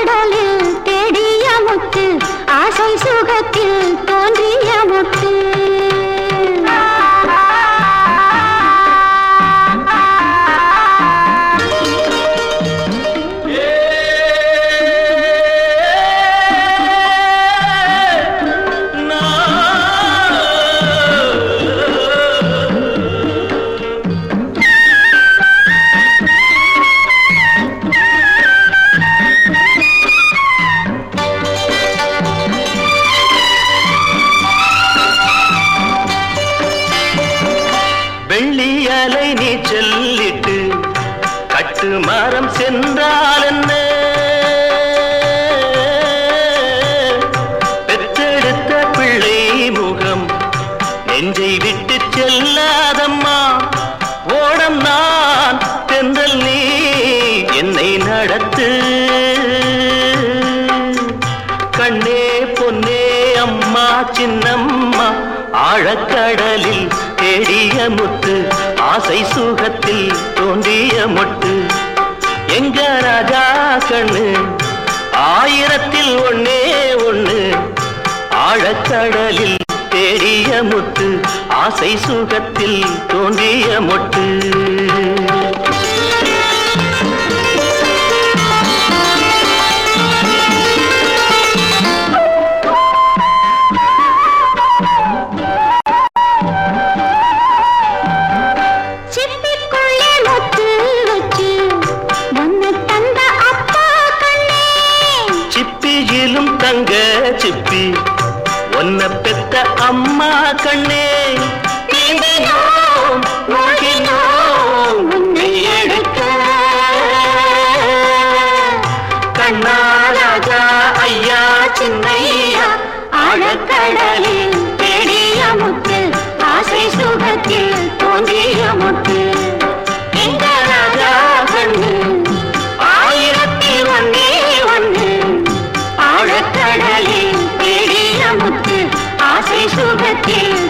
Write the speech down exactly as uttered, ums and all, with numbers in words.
ஆழக்கடலில் தேடிய முத்து ஆசை சுகத்தில் தோன்றிய முத்து வெள்ளியலை நீ சொல்லிட்டு கட்டு மரம் சென்றால் என்ன பெற்றெடுத்த பிள்ளை முகம் நெஞ்சை விட்டு செல்லாதம்மா ஓடம் நான் தென்றல் நீ என்னை நடத்து கண்ணே பொன்னே அம்மா சின்னம்மா ஆழக்கடலில் தேடிய முத்து ஆசை சுகத்தில் தோன்றிய மொட்டு எங்க ராஜா கண்ணு ஆயிரத்தில் ஒன்னே ஒண்ணு ஆழக்கடலில் தேடிய முத்து ஆசை சுகத்தில் தோன்றிய மொட்டு சிப்பியிலும் தங்க சிப்பி ஒன்ன பெத்த அம்மா கண்ணே நீந்தினோம் மூழ்கினோம் உன்னை எடுக்க கண்ணா ராஜா ஐயா சின்னையா ஆழக்கடலில் தேடிய முத்து ஆசை சுகத்தில் தோன்றிய முத்து எங்க ராஜா கண்ணு ஆயிரத்தில் ஒன்னே ஒன்று ஆழக்கடலில் தேடிய முத்து ஆசை சுகத்தில்